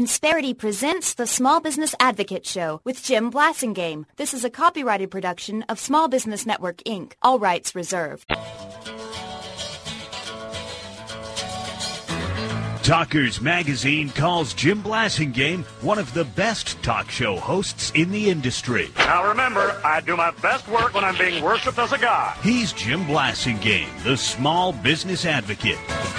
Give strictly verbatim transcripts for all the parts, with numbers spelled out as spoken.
Insperity presents the Small Business Advocate Show with Jim Blasingame. This is a copyrighted production of Small Business Network, Incorporated. All rights reserved. Talkers Magazine calls Jim Blasingame one of the best talk show hosts in the industry. Now remember, I do my best work when I'm being worshipped as a god. He's Jim Blasingame, the Small Business Advocate.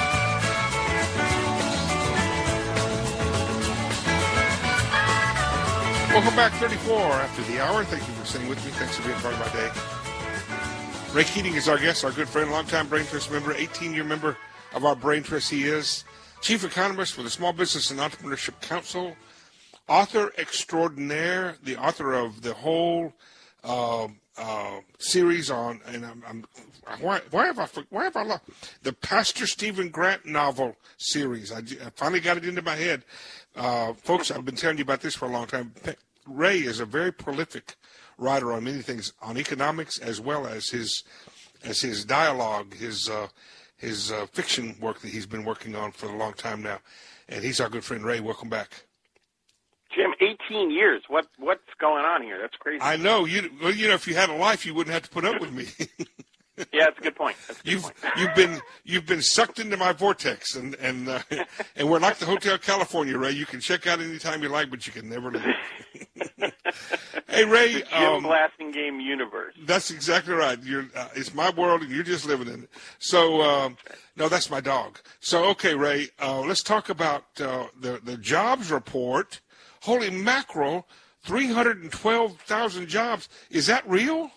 Welcome back, thirty-four after the hour. Thank you for staying with me. Thanks for being part of my day. Ray Keating is our guest, our good friend, longtime Brain Trust member, eighteen-year member of our Brain Trust. He is Chief Economist for the Small Business and Entrepreneurship Council, author extraordinaire, the author of the whole uh, uh, series on, and I'm, I'm why, why have I why have I lost the Pastor Stephen Grant novel series? I, I finally got it into my head. Uh, folks, I've been telling you about this for a long time. Ray is a very prolific writer on many things, on economics as well as his as his dialogue, his uh, his uh, fiction work that he's been working on for a long time now. And he's our good friend Ray. Welcome back, Jim. eighteen years. What what's going on here? That's crazy. I know. You well, you know, if you had a life, you wouldn't have to put up with me. Yeah, that's a good point. That's a good you've point. you've been you've been sucked into my vortex, and and uh, and we're like the Hotel California, Ray. You can check out anytime you like, but you can never leave. Hey, Ray. The Jim um, Blasingame universe. That's exactly right. You're uh, it's my world, and you're just living in it. So um, no, that's my dog. So okay, Ray. Uh, let's talk about uh, the the jobs report. Holy mackerel! three hundred twelve thousand jobs. Is that real?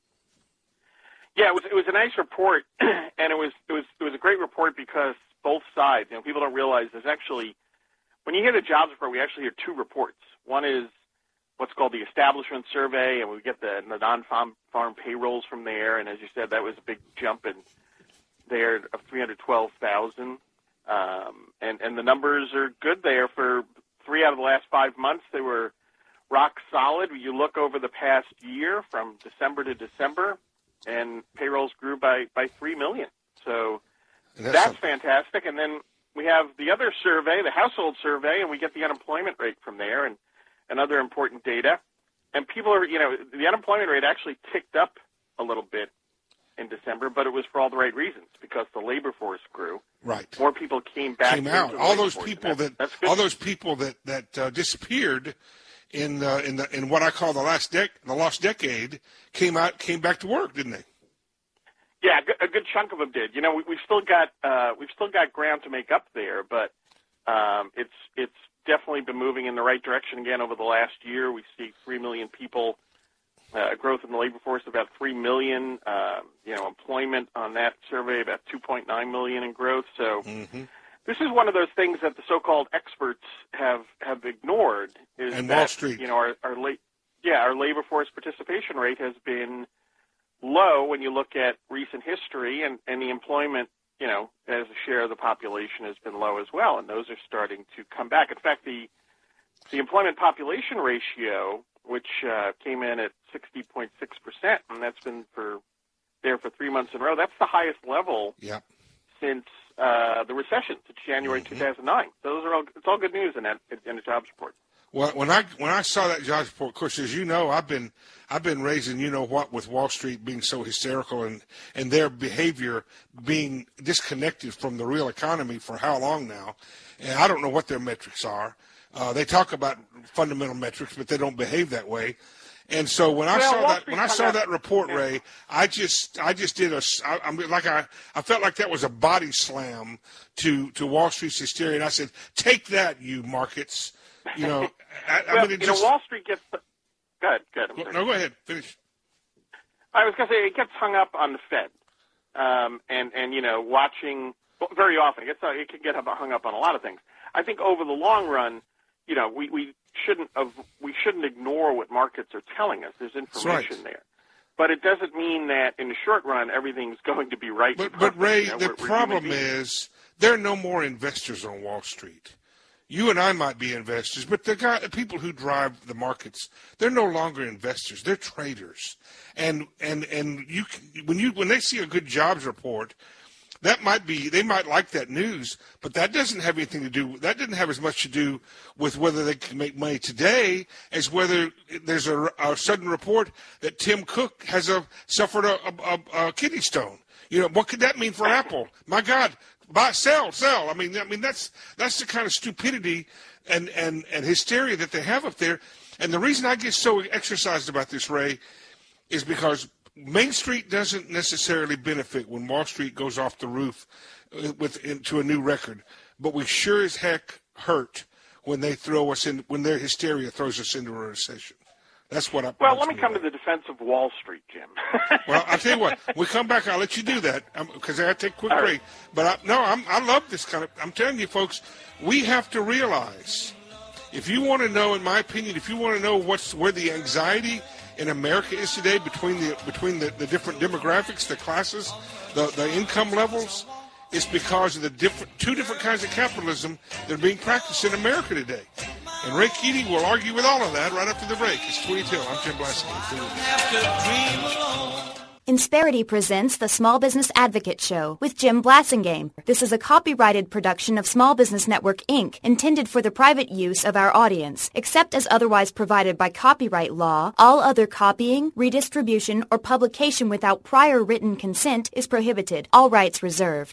Yeah, it was it was a nice report, and it was it was it was a great report because both sides. You know, people don't realize there's actually, when you hear the jobs report, we actually hear two reports. One is what's called the establishment survey, and we get the, the non-farm farm payrolls from there. And as you said, that was a big jump in there of three hundred twelve thousand, um, and and the numbers are good there for three out of the last five months. They were rock solid. You look over the past year from December to December, and payrolls grew by, by three million. So that's, that's fantastic. And then we have the other survey, the household survey, and we get the unemployment rate from there and, and other important data. And people are, you know, the unemployment rate actually ticked up a little bit in December, but it was for all the right reasons because the labor force grew. Right. More people came back. Came out. All those force, people that, that all those people that that uh, disappeared in uh, in the in what I call the last dec the lost decade came out came back to work, didn't they? Yeah, a good chunk of them did. You know, we, we've still got uh, we've still got ground to make up there, but um, it's it's definitely been moving in the right direction again over the last year. We see three million people, uh, growth in the labor force about three million. Uh, you know, employment on that survey about two point nine million in growth. So. Mm-hmm. This is one of those things that the so-called experts have, have ignored. Is and that, Wall Street. You know, our, our la- yeah, our labor force participation rate has been low when you look at recent history, and, and the employment, you know, as a share of the population has been low as well, and those are starting to come back. In fact, the the employment population ratio, which uh, came in at sixty point six percent, and that's been for there for three months in a row, that's the highest level yeah. since Uh, the recession to January mm-hmm. two thousand nine. Those are all, it's all good news in that in the jobs report. Well, when I when I saw that jobs report, of course, as you know, I've been I've been raising you know what with Wall Street being so hysterical and and their behavior being disconnected from the real economy for how long now, and I don't know what their metrics are. Uh, they talk about fundamental metrics, but they don't behave that way. And so when I well, saw Wall that Street when I saw out, that report, yeah. Ray, I just I just did a I, I mean, like I I felt like that was a body slam to to Wall Street's hysteria, and I said, "Take that, you markets." You know, I, well, I mean, it you just, know, Wall Street gets the, go ahead, go ahead. No, go ahead, finish. I was going to say it gets hung up on the Fed, um, and and you know, watching well, very often it gets it can get hung up on a lot of things. I think over the long run, you know, we we shouldn't have, we shouldn't ignore what markets are telling us. There's information right. there. But it doesn't mean that in the short run everything's going to be right. But, perfect. but Ray, you know, the we're, we're problem is there are no more investors on Wall Street. You and I might be investors, but the guy, the people who drive the markets, they're no longer investors. They're traders. And and and you when you when they see a good jobs report, that might be, they might like that news, but that doesn't have anything to do, that didn't have as much to do with whether they can make money today as whether there's a, a sudden report that Tim Cook has a, suffered a, a, a kidney stone. You know, what could that mean for Apple? My God, buy, sell, sell. I mean, I mean that's that's the kind of stupidity and, and, and hysteria that they have up there. And the reason I get so exercised about this, Ray, is because Main Street doesn't necessarily benefit when Wall Street goes off the roof with into a new record, but we sure as heck hurt when they throw us in, when their hysteria throws us into a recession. That's what I. Well, let me come to the defense of Wall Street, Jim. Well, I'll tell you what. When we come back, I'll let you do that because I got to take a quick All break. right. But I, no, I'm, I love this kind of. I'm telling you, folks, we have to realize. If you want to know, in my opinion, if you want to know what's where the anxiety in America is today between the between the, the different demographics, the classes, the, the income levels, it's because of the different two different kinds of capitalism that are being practiced in America today. And Ray Keating will argue with all of that right after the break. It's twenty-two. I'm Jim Blasingame. Insperity presents the Small Business Advocate Show with Jim Blasingame. This is a copyrighted production of Small Business Network, Incorporated, intended for the private use of our audience. Except as otherwise provided by copyright law, all other copying, redistribution, or publication without prior written consent is prohibited. All rights reserved.